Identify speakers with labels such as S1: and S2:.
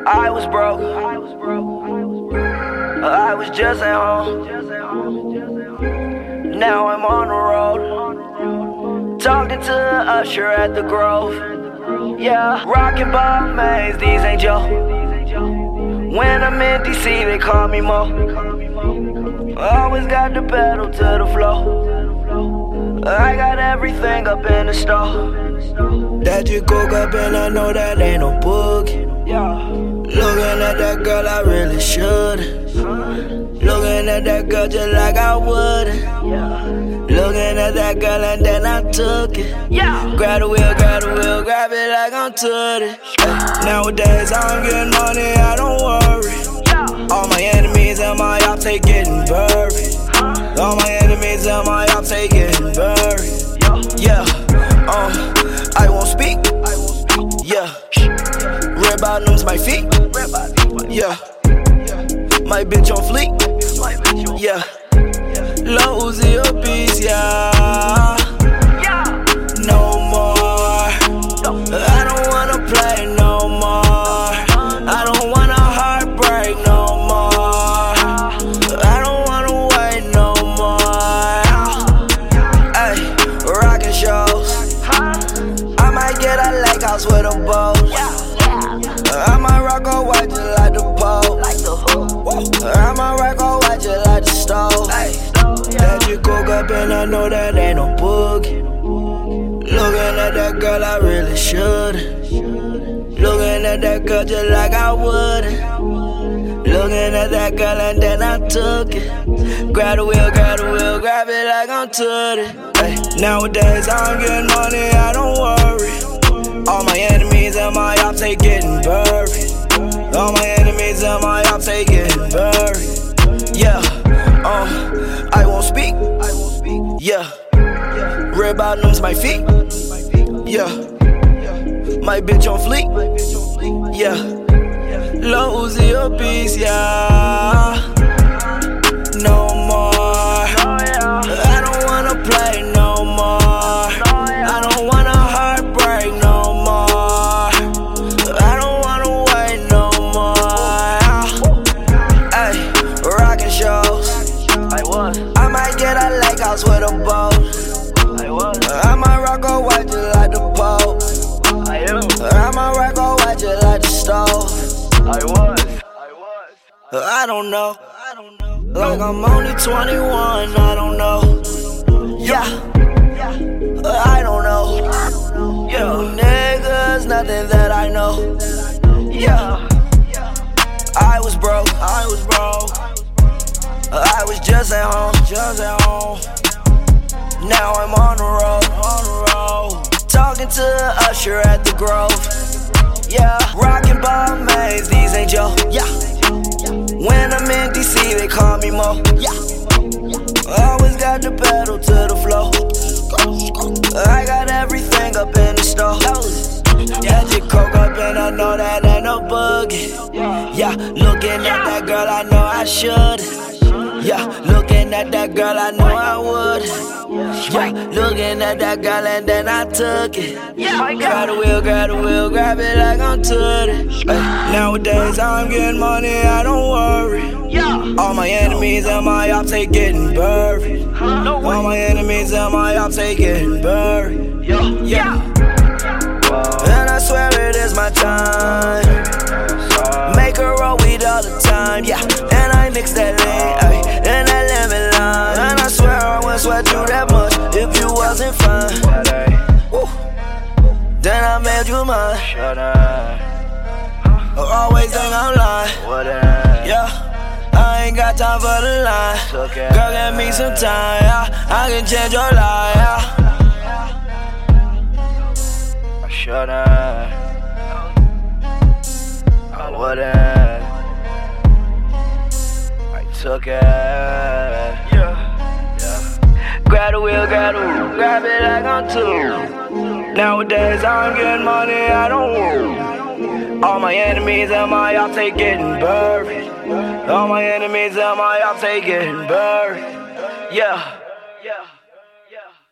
S1: I was broke. I was just at home. Now I'm on the road, talking to the usher at the Grove. Yeah, rockin' Bob Mays, these ain't Joe. When I'm in DC, they call me Mo. Always got the pedal to the floor. I got everything up in the store. That you cook up and I know that ain't no boogie. Looking at that girl, I really shouldn't. Looking at that girl just like I wouldn't. Looking at that girl and then I took it. Grab the wheel, grab it like I'm Tootie. Nowadays I'm getting money, I don't worry. All my enemies and my ops, they getting buried. All my enemies and my ops, they getting buried. Yeah, I won't speak. Yeah, red bottoms, my feet. Yeah, my bitch on fleek. Yeah, Lil Uzi a beast. Yeah, no more. I don't wanna play no more. I don't wanna heartbreak no more. I don't wanna wait no more. Ay, rockin' shows. I might get a lake house with a boat. I might rock a white just like the pole. I might rock a white just like the stove. That you cook up and I know that ain't no boogie. Looking at that girl, I really shouldn't. Looking at that girl just like I wouldn't. Looking at that girl and then I took it. Grab the wheel, grab it like I'm Tootie. Nowadays I'm getting money, I don't worry. All my enemies and my ops, they getting buried. All my enemies and my ops, they getting buried. Yeah, I won't speak. Yeah, red bottoms, my feet. Yeah, my bitch on fleek. Yeah, Lil Uzi a beast. Yeah, no more. I don't wanna play no more. I don't wanna heartbreak no more. I don't wanna wait no more. Ay, rockin' shows. I might get a lake house with a boat. I might rock a white just like the pole. I might rock a white just like the stove. I don't know. Like I'm only 21, I don't know. Yeah, I don't know. You niggas, nothing that I know. Yeah, I was broke. I was just at home. Now I'm on the road, talking to the usher at the Grove. Yeah, rockin' Bob Mays, these ain't Joe. Yeah, when I'm in DC, they call me Mo. Yeah, always got the pedal to the floor. I got everything up in the store. Yeah, you coke up and I know that ain't no boogie. Yeah, looking at that girl, I know I should. Yeah, looking at that girl, I know I would. Yeah, looking at that girl and then I took it. Grab the wheel, grab it like I'm Tootie. Nowadays I'm getting money, I don't worry. All my enemies and my ops, they getting buried. All my enemies and my ops, they getting buried. Yeah, and I swear it is my time. Make her roll weed all the time. Yeah, and I mix that lean, and that lemon lime. And I swear I wouldn't sweat you that much if you wasn't fine. Woo. Then I made you mine. Always think I'm lying. Yeah, I ain't got time for the line. Girl, give me some time. Yeah, I can change your life. Yeah. I wouldn't. I took it. Yeah. Grab the wheel, grab it like I'm Tootie. Nowadays I'm getting money, I don't worry. All my enemies and my ops, they getting buried. All my enemies and my ops, they getting buried. Yeah.